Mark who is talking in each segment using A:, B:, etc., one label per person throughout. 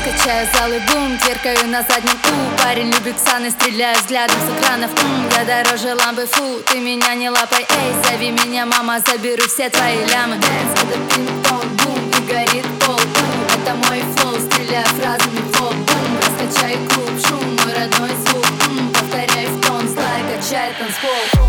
A: раскачаю зал и бум, тверкаю на заднем парень любит ксаны, стреляю взглядом с экранов. Я дороже лампы, фу, ты меня не лапай, эй, зови меня, мама, заберу все твои лямы. Dance, это пинг-понг, бум, и горит пол, это мой флоу, стреляю фразами фол, бум, раскачай клуб, шум, мой родной звук, повторяй в тон, злая, качай танцпол.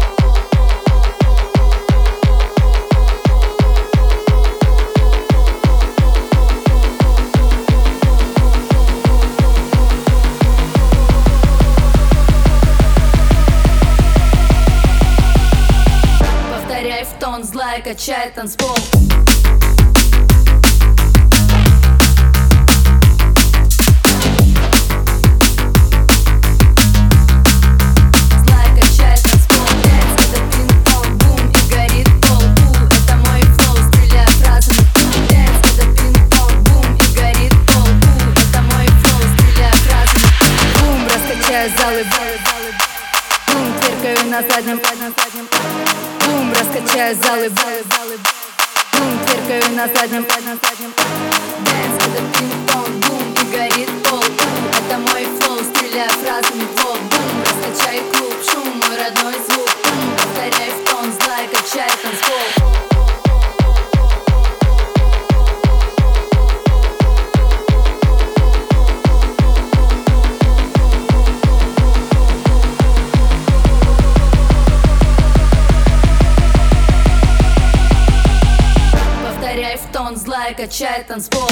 A: Повторяй в тон, злая, качай танцпол. Залы, бум, тверкаю на заднем, бум, раскачаю залы, бум, тверкаю на заднем. Dance, это пинг-понг, бум, и горит пол, это мой флоу, стреляю фразами в пол, бум, раскачай клуб, шум, мой родной звук, повторяй в тон, злая, качай танцпол. Повторяй в тон, злая, качай танцпол.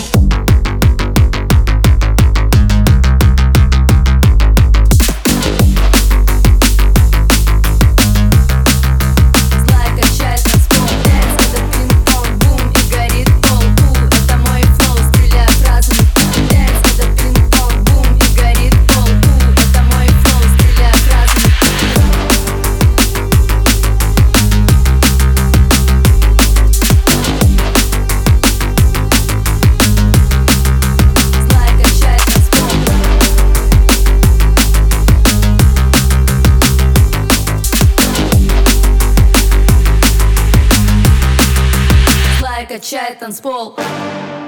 A: Качай танцпол.